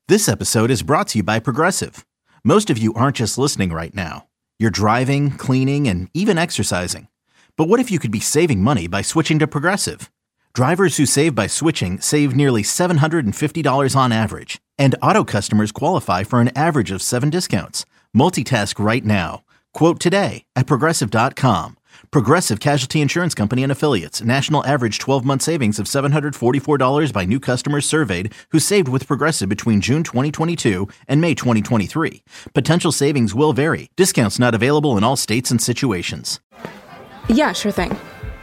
This episode is brought to you by Progressive. Most of you aren't just listening right now. You're driving, cleaning, and even exercising. But what if you could be saving money by switching to Progressive? Drivers who save by switching save nearly $750 on average. And auto customers qualify for an average of 7 discounts. Multitask right now. Quote today at Progressive.com. Progressive Casualty Insurance Company and Affiliates. National average 12-month savings of $744 by new customers surveyed who saved with Progressive between June 2022 and May 2023. Potential savings will vary. Discounts not available in all states and situations. Yeah, sure thing.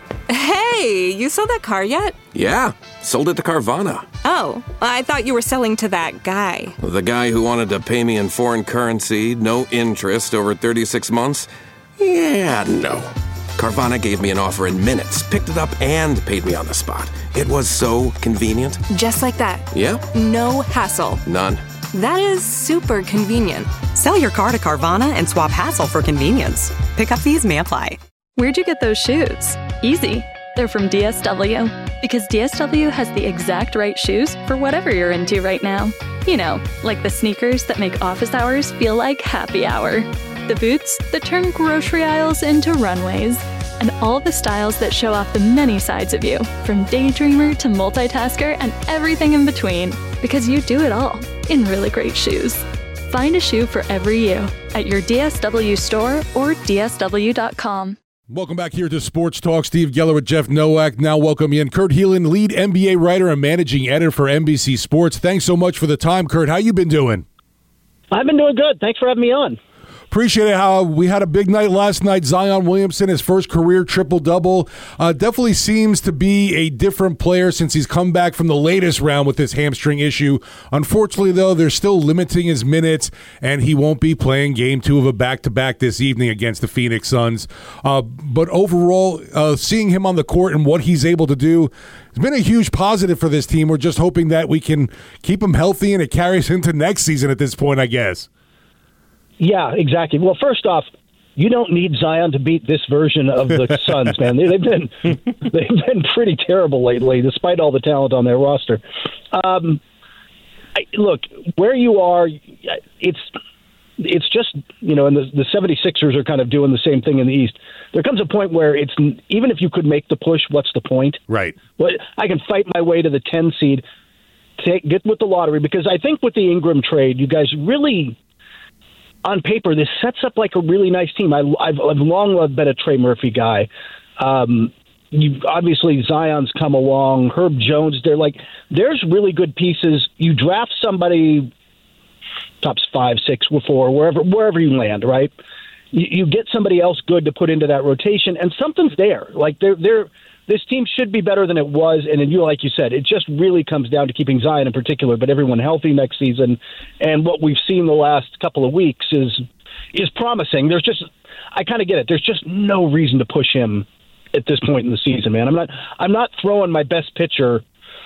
Hey, you sold that car yet? Yeah, sold it to Carvana. Oh, I thought you were selling to that guy. The guy who wanted to pay me in foreign currency, no interest, over 36 months? Yeah, no. Carvana gave me an offer in minutes, picked it up, and paid me on the spot. It was so convenient. Just like that. Yeah. No hassle. None. That is super convenient. Sell your car to Carvana and swap hassle for convenience. Pickup fees may apply. Where'd you get those shoes? Easy. They're from DSW. Because DSW has the exact right shoes for whatever you're into right now. You know, like the sneakers that make office hours feel like happy hour. The boots that turn grocery aisles into runways. And all the styles that show off the many sides of you, from daydreamer to multitasker and everything in between. Because you do it all in really great shoes. Find a shoe for every you at your DSW store or DSW.com. Welcome back here to Sports Talk. Steve Geller with Jeff Nowak. Now welcome in Kurt Helin, lead NBA writer and managing editor for NBC Sports. Thanks so much for the time, Kurt. How you been doing? I've been doing good. Thanks for having me on. Appreciate it. How we had a big night last night. Zion Williamson, his first career triple-double. Definitely seems to be a different player since he's come back from the latest round with his hamstring issue. Unfortunately, though, they're still limiting his minutes, and he won't be playing Game 2 of a back-to-back this evening against the Phoenix Suns. But overall, seeing him on the court and what he's able to do has been a huge positive for this team. We're just hoping that we can keep him healthy and it carries into next season at this point, I guess. Yeah, exactly. Well, first off, you don't need Zion to beat this version of the Suns, man. They've been pretty terrible lately, despite all the talent on their roster. Look, where you are, it's just, you know, and the 76ers are kind of doing the same thing in the East. There comes a point where it's, even if you could make the push, what's the point? Right. But I can fight my way to the 10 seed, get with the lottery, because I think with the Ingram trade, you guys really, on paper, this sets up like a really nice team. I've long been a Trey Murphy guy. Obviously, Zion's come along. Herb Jones, there's really good pieces. You draft somebody, tops 5, 6, 4, wherever you land, right? You get somebody else good to put into that rotation, and something's there. Like this team should be better than it was, and like you said, it just really comes down to keeping Zion in particular, but everyone healthy next season. And what we've seen the last couple of weeks is promising. I kind of get it. There's just no reason to push him at this point in the season, man. I'm not throwing my best pitcher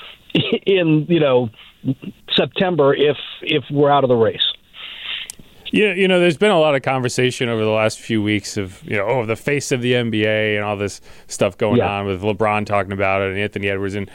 in September if we're out of the race. Yeah, there's been a lot of conversation over the last few weeks of, the face of the NBA and all this stuff going on with LeBron talking about it and Anthony Edwards. And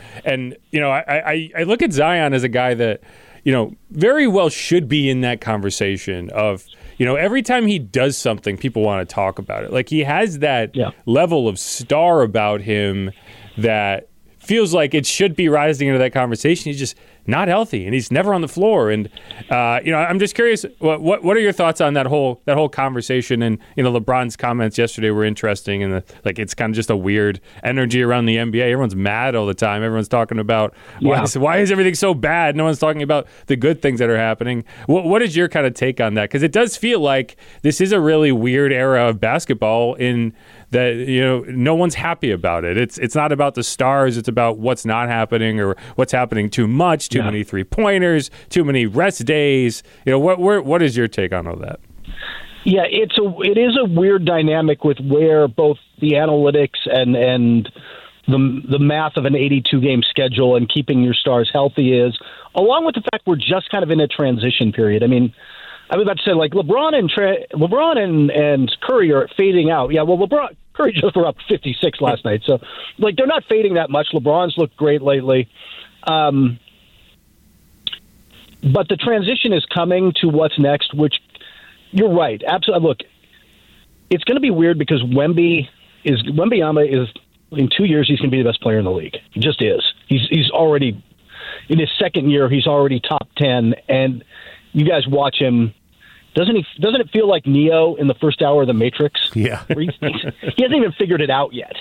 I look at Zion as a guy that, very well should be in that conversation of, every time he does something, people want to talk about it. Like, he has that level of star about him that feels like it should be rising into that conversation. He's just not healthy, and he's never on the floor. And I'm just curious, what are your thoughts on that whole conversation? And LeBron's comments yesterday were interesting, and it's kind of just a weird energy around the NBA. Everyone's mad all the time. Everyone's talking about why is everything so bad? No one's talking about the good things that are happening. What is your kind of take on that? Because it does feel like this is a really weird era of basketball in that no one's happy about it. It's not about the stars. It's about what's not happening or what's happening too much. Too many 3-pointers, too many rest days. What is your take on all that? Yeah, it is a weird dynamic with where both the analytics and the math of an 82-game schedule and keeping your stars healthy is, along with the fact we're just kind of in a transition period. I mean, I was about to say, like, LeBron and Curry are fading out. Yeah, well, Curry just were up 56 last night, so they're not fading that much. LeBron's looked great lately. But the transition is coming to what's next, which you're right. Absolutely. Look, it's going to be weird because Wembyama is in 2 years he's going to be the best player in the league. He just is. He's already in his second year. He's already top 10, and you guys watch him. Doesn't it feel like Neo in the first hour of The Matrix? Yeah, he hasn't even figured it out yet.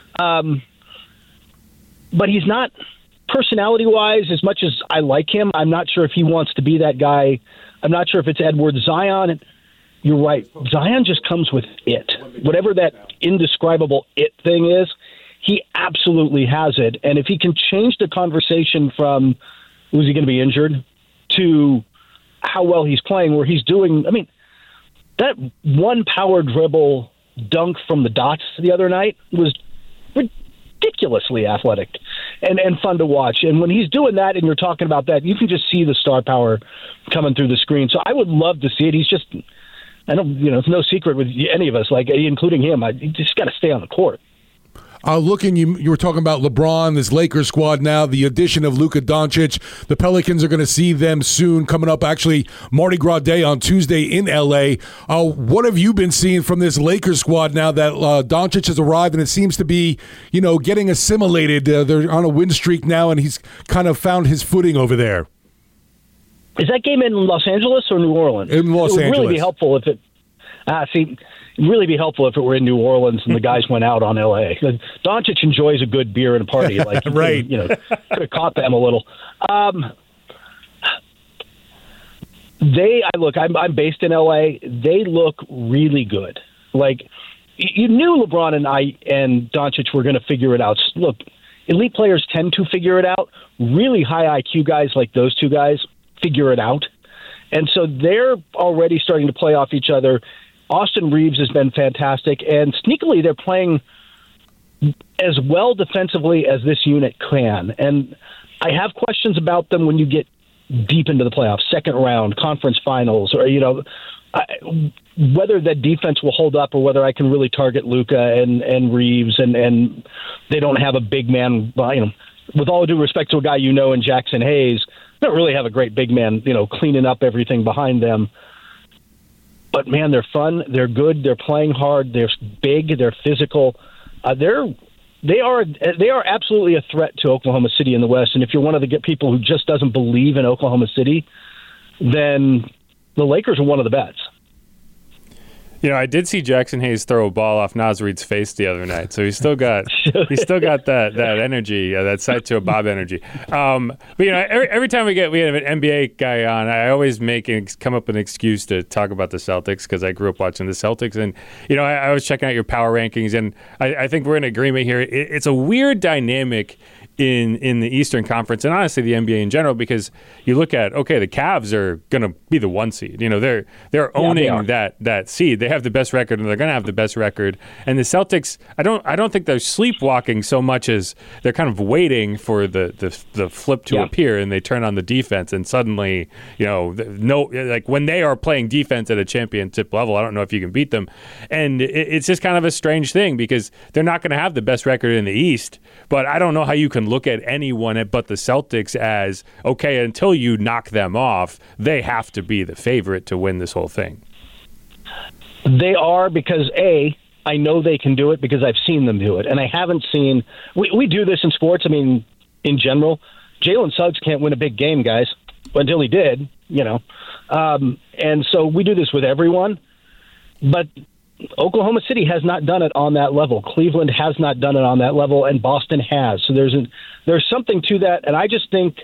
But he's not, personality-wise, as much as I like him, I'm not sure if he wants to be that guy. I'm not sure if it's Edward. Zion, you're right. Zion just comes with it. Whatever that indescribable it thing is, he absolutely has it. And if he can change the conversation from, was he going to be injured, to how well he's playing, where he's doing, I mean, that one power dribble dunk from the dots the other night was ridiculously athletic and fun to watch. And when he's doing that and you're talking about that, you can just see the star power coming through the screen. So I would love to see it. He's just, it's no secret with any of us, like including him. You just got to stay on the court. You were talking about LeBron, this Lakers squad now, the addition of Luka Doncic. The Pelicans are going to see them soon, coming up actually Mardi Gras Day on Tuesday in L.A. What have you been seeing from this Lakers squad now that Doncic has arrived and it seems to be, getting assimilated? They're on a win streak now and he's kind of found his footing over there. Is that game in Los Angeles or New Orleans? In Los Angeles. It would really be helpful if it were in New Orleans and the guys went out on L.A. Doncic enjoys a good beer and a party. Like, right. Could have caught them a little. I'm based in L.A. They look really good. Like, you knew LeBron and Doncic were going to figure it out. Look, elite players tend to figure it out. Really high IQ guys like those two guys figure it out. And so they're already starting to play off each other. Austin Reeves has been fantastic, and sneakily they're playing as well defensively as this unit can. And I have questions about them when you get deep into the playoffs, second round, conference finals, or, whether that defense will hold up or whether I can really target Luka and Reeves, and they don't have a big man, with all due respect to a guy in Jackson Hayes, they don't really have a great big man, cleaning up everything behind them. But, man, they're fun. They're good. They're playing hard. They're big. They're physical. They are absolutely a threat to Oklahoma City in the West. And if you're one of the people who just doesn't believe in Oklahoma City, then the Lakers are one of the bets. I did see Jackson Hayes throw a ball off Naz Reid's face the other night, so he's still got that energy, that side to a Bob energy. But every time we have an NBA guy on, I always come up with an excuse to talk about the Celtics because I grew up watching the Celtics, and I was checking out your power rankings, and I think we're in agreement here. It's a weird dynamic in the Eastern Conference and honestly the NBA in general, because you look at, the Cavs are going to be the 1 seed. They're owning that seed. They have the best record and they're going to have the best record. And the Celtics, I don't think they're sleepwalking so much as they're kind of waiting for the flip to appear, and they turn on the defense and suddenly, when they are playing defense at a championship level, I don't know if you can beat them. And it's just kind of a strange thing because they're not going to have the best record in the East, but I don't know how you can look at anyone but the Celtics as, okay, until you knock them off, they have to be the favorite to win this whole thing. They are, because, I know they can do it because I've seen them do it. And I haven't seen – we do this in sports. I mean, in general, Jalen Suggs can't win a big game, guys, until he did, and so we do this with everyone. But Oklahoma City has not done it on that level. Cleveland has not done it on that level, and Boston has. So there's something to that, and I just think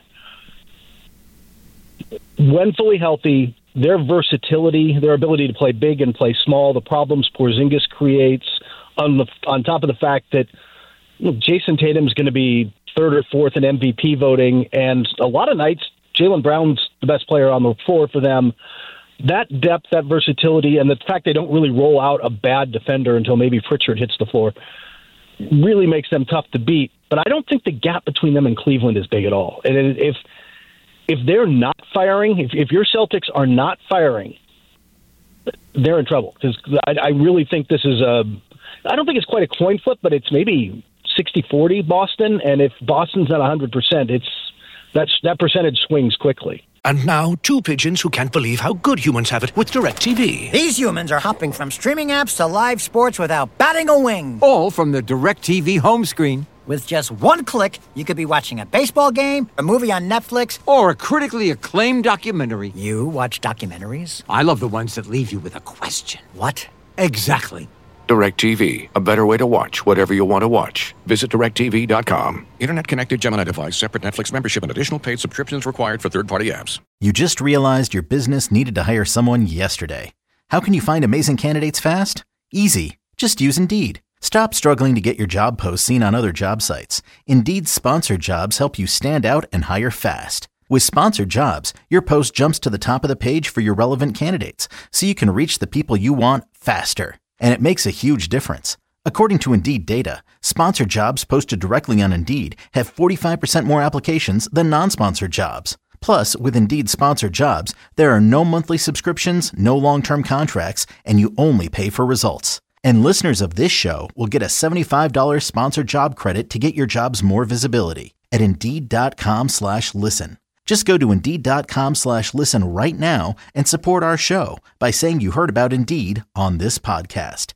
when fully healthy, their versatility, their ability to play big and play small, the problems Porzingis creates, on top of the fact that Jason Tatum's going to be third or fourth in MVP voting, and a lot of nights Jaylen Brown's the best player on the floor for them. That depth, that versatility, and the fact they don't really roll out a bad defender until maybe Pritchard hits the floor really makes them tough to beat. But I don't think the gap between them and Cleveland is big at all. And if they're not firing, if your Celtics are not firing, they're in trouble. Because I really think this is I don't think it's quite a coin flip, but it's maybe 60-40 Boston. And if Boston's not 100%, that percentage swings quickly. And now, two pigeons who can't believe how good humans have it with DirecTV. These humans are hopping from streaming apps to live sports without batting a wing. All from the DirecTV home screen. With just one click, you could be watching a baseball game, a movie on Netflix, or a critically acclaimed documentary. You watch documentaries? I love the ones that leave you with a question. What? Exactly. DirecTV, a better way to watch whatever you want to watch. Visit DirecTV.com. Internet-connected Gemini device, separate Netflix membership, and additional paid subscriptions required for third-party apps. You just realized your business needed to hire someone yesterday. How can you find amazing candidates fast? Easy. Just use Indeed. Stop struggling to get your job posts seen on other job sites. Indeed's sponsored jobs help you stand out and hire fast. With sponsored jobs, your post jumps to the top of the page for your relevant candidates, so you can reach the people you want faster. And it makes a huge difference. According to Indeed data, sponsored jobs posted directly on Indeed have 45% more applications than non-sponsored jobs. Plus, with Indeed sponsored jobs, there are no monthly subscriptions, no long-term contracts, and you only pay for results. And listeners of this show will get a $75 sponsored job credit to get your jobs more visibility at Indeed.com/listen. Just go to Indeed.com/listen right now and support our show by saying you heard about Indeed on this podcast.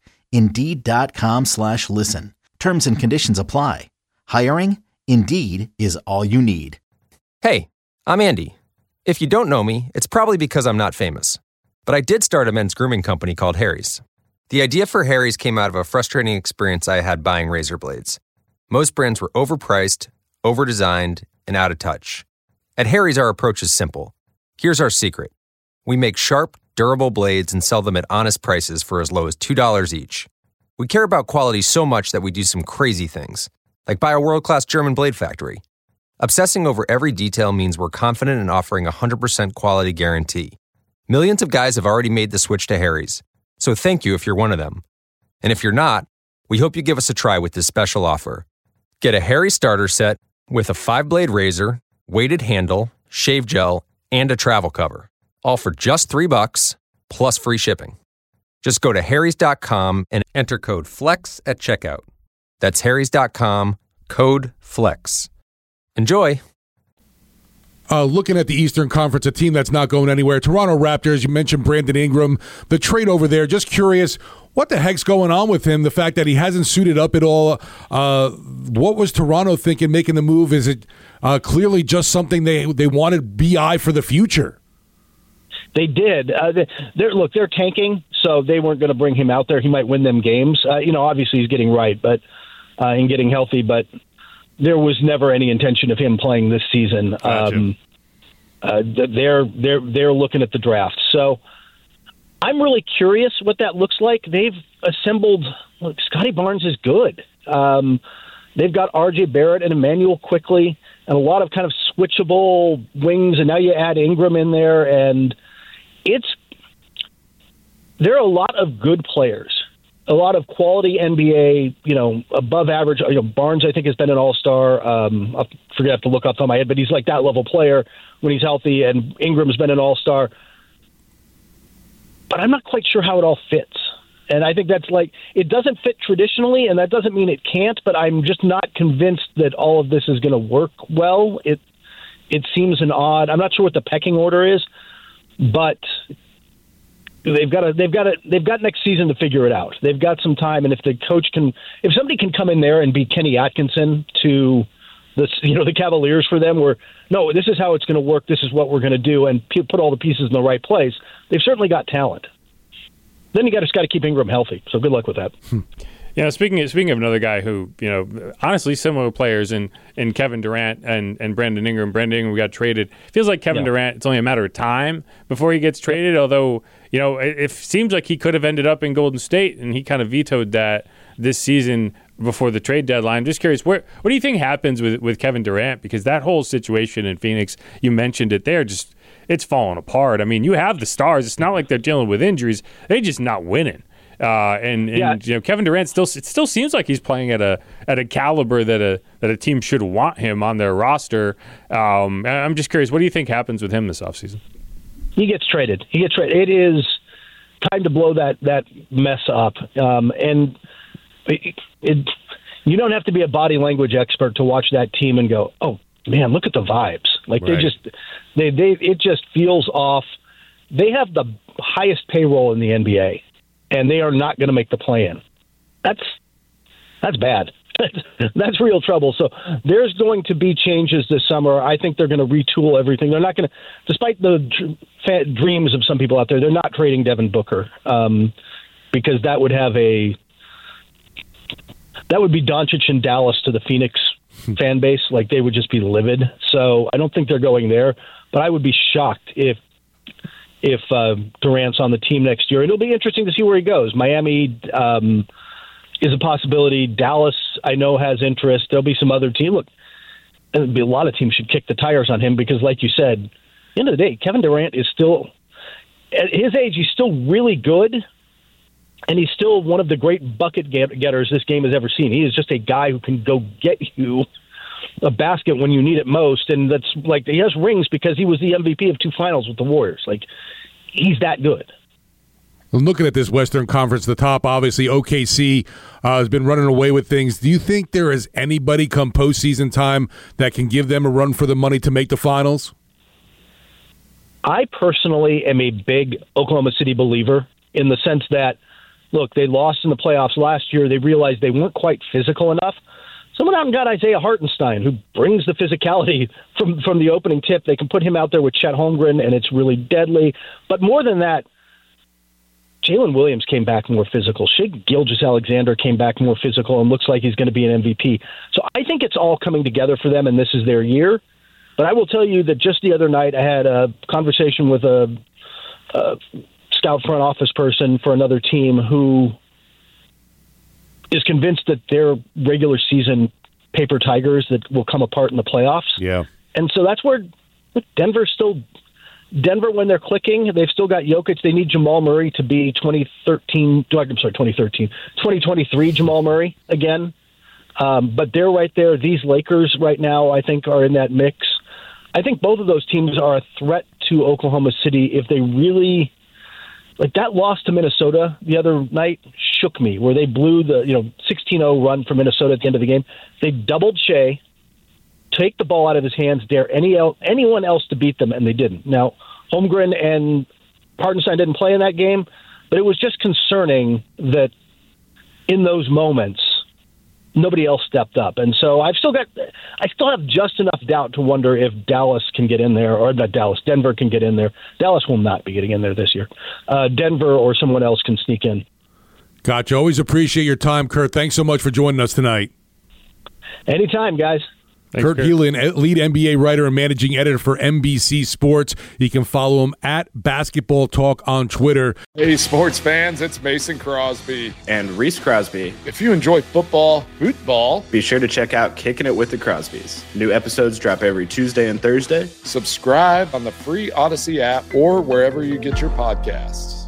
Indeed.com/listen. Terms and conditions apply. Hiring? Indeed is all you need. Hey, I'm Andy. If you don't know me, it's probably because I'm not famous. But I did start a men's grooming company called Harry's. The idea for Harry's came out of a frustrating experience I had buying razor blades. Most brands were overpriced, overdesigned, and out of touch. At Harry's, our approach is simple. Here's our secret. We make sharp, durable blades and sell them at honest prices for as low as $2 each. We care about quality so much that we do some crazy things, like buy a world-class German blade factory. Obsessing over every detail means we're confident in offering a 100% quality guarantee. Millions of guys have already made the switch to Harry's, so thank you if you're one of them. And if you're not, we hope you give us a try with this special offer. Get a Harry's starter set with a 5-blade razor, weighted handle, shave gel, and a travel cover. All for just $3 plus free shipping. Just go to harrys.com and enter code FLEX at checkout. That's harrys.com, code FLEX. Enjoy. Looking at the Eastern Conference, a team that's not going anywhere. Toronto Raptors, you mentioned Brandon Ingram, the trade over there. Just curious, what the heck's going on with him? The fact that he hasn't suited up at all. What was Toronto thinking making the move? Is it clearly just something they wanted BI for the future? They did. They're tanking, so they weren't going to bring him out there. He might win them games. Obviously he's getting right, but and getting healthy, but there was never any intention of him playing this season. Gotcha. They're looking at the draft. So I'm really curious what that looks like. They've assembled. Look, Scotty Barnes is good. They've got R.J. Barrett and Emmanuel Quickley and a lot of kind of switchable wings, and now you add Ingram in there, and there are a lot of good players. A lot of quality NBA, above average. Barnes, I think, has been an all-star. I have to look off the top of my head, but he's like that level player when he's healthy, and Ingram's been an all-star. But I'm not quite sure how it all fits. And I think that's it doesn't fit traditionally, and that doesn't mean it can't, but I'm just not convinced that all of this is going to work well. It seems I'm not sure what the pecking order is, but they've got next season to figure it out. They've got some time, and if somebody can come in there and be Kenny Atkinson to the Cavaliers for them, where no, this is how it's going to work. This is what we're going to do, and put all the pieces in the right place. They've certainly got talent. Then you just got to keep Ingram healthy. So good luck with that. Speaking of another guy who, honestly similar players in Kevin Durant and Brandon Ingram. Brandon Ingram got traded. Feels like Kevin Durant, it's only a matter of time before he gets traded, although, it seems like he could have ended up in Golden State, and he kind of vetoed that this season before the trade deadline. I'm just curious, what do you think happens with Kevin Durant? Because that whole situation in Phoenix, you mentioned it there, it's falling apart. I mean, you have the stars. It's not like they're dealing with injuries. They're just not winning. Kevin Durant still seems like he's playing at a caliber that a team should want him on their roster. I'm just curious, what do you think happens with him this offseason? He gets traded. It is time to blow that mess up. You don't have to be a body language expert to watch that team and go, oh, man, look at the vibes. Like Right. it just feels off. They have the highest payroll in the NBA, and they are not going to make the play-in. That's bad. That's real trouble. So there's going to be changes this summer. I think they're going to retool everything. They're not going to, despite the dreams of some people out there, they're not trading Devin Booker because that would be Doncic and Dallas to the Phoenix fan base. Like, they would just be livid. So I don't think they're going there. But I would be shocked if Durant's on the team next year. It'll be interesting to see where he goes. Miami is a possibility. Dallas, I know, has interest. There'll be some other team. Look, there'll be a lot of teams should kick the tires on him because, like you said, at the end of the day, Kevin Durant is still, at his age, he's still really good, and he's still one of the great bucket getters this game has ever seen. He is just a guy who can go get you a basket when you need it most, and that's like, he has rings because he was the MVP of 2 finals with the Warriors. Like, he's that good. Looking at this Western Conference, the top, obviously, OKC has been running away with things. Do you think there is anybody come postseason time that can give them a run for the money to make the finals? I personally am a big Oklahoma City believer in the sense that, look, they lost in the playoffs last year. They realized they weren't quite physical enough. Someone out and got Isaiah Hartenstein, who brings the physicality from the opening tip. They can put him out there with Chet Holmgren, and it's really deadly. But more than that, Jalen Williams came back more physical. Shai Gilgeous-Alexander came back more physical and looks like he's going to be an MVP. So I think it's all coming together for them, and this is their year. But I will tell you that just the other night I had a conversation with a scout front office person for another team who is convinced that they're regular season paper tigers that will come apart in the playoffs. Yeah. And so that's where Denver, when they're clicking, they've still got Jokic. They need Jamal Murray to be 2023 Jamal Murray again. But they're right there. These Lakers right now, I think, are in that mix. I think both of those teams are a threat to Oklahoma City if they really, like, that loss to Minnesota the other night shook me, where they blew the 16-0 run for Minnesota at the end of the game. They doubled Shea, take the ball out of his hands, dare anyone else to beat them, and they didn't. Now, Holmgren and Hartenstein didn't play in that game, but it was just concerning that in those moments, nobody else stepped up. And so I still have just enough doubt to wonder if Dallas can get in there, or not Dallas, Denver can get in there. Dallas will not be getting in there this year. Denver or someone else can sneak in. Gotcha. Always appreciate your time, Kurt. Thanks so much for joining us tonight. Anytime, guys. Thanks, Kurt Helin, lead NBA writer and managing editor for NBC Sports. You can follow him at Basketball Talk on Twitter. Hey, sports fans, it's Mason Crosby. And Reese Crosby. If you enjoy football, be sure to check out Kicking It with the Crosbys. New episodes drop every Tuesday and Thursday. Subscribe on the free Odyssey app or wherever you get your podcasts.